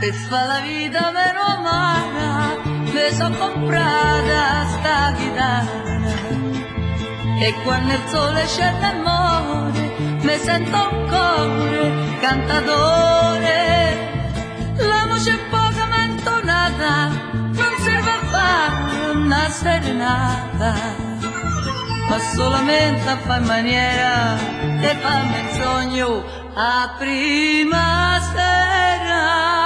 per fare la vita meno amara, mi sono comprata sta chitarra. E quando il sole scende e muore, mi sento un cuore cantatore. La voce è poca ma intonata, non serve a fare una serenata, ma solamente a fare maniera di farmi il sogno a prima sera.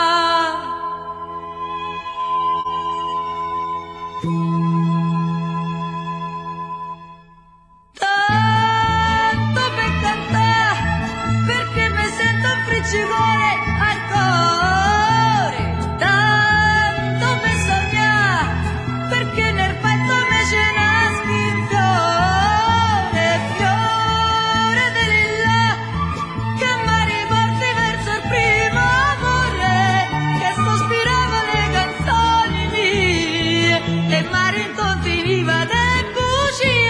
Tanto per cantare, perché mi sento un friccicore al cuore. Tanto per sognare, perché nel petto mi ce nasce un fiore, fiore di lilla, che mi riporti verso il primo amore, che sospirava le canzoni mie e mi rincontiniva de bugie.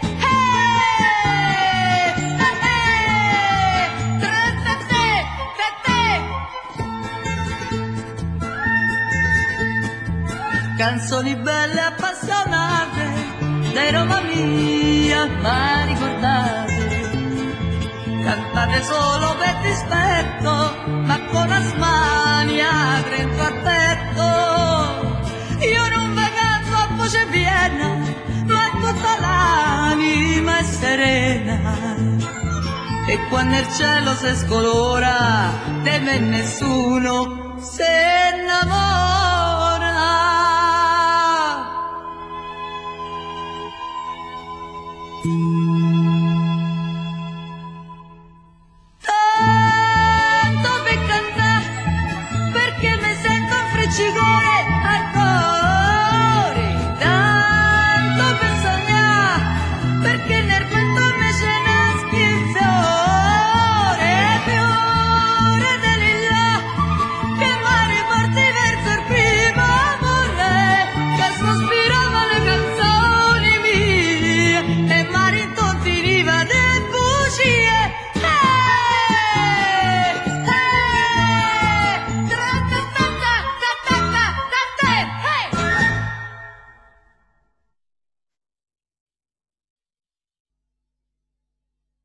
Canzoni belle appassionate, dai Roma mia, ma ricordate, cantate solo per dispetto, ma con asmania dentro al petto. Io non vi canto a voce piena, ma tutta l'anima è serena. E quando il cielo si scolora, di me nessuno si innamora. Tanto per cantare, perché mi sento un friccicore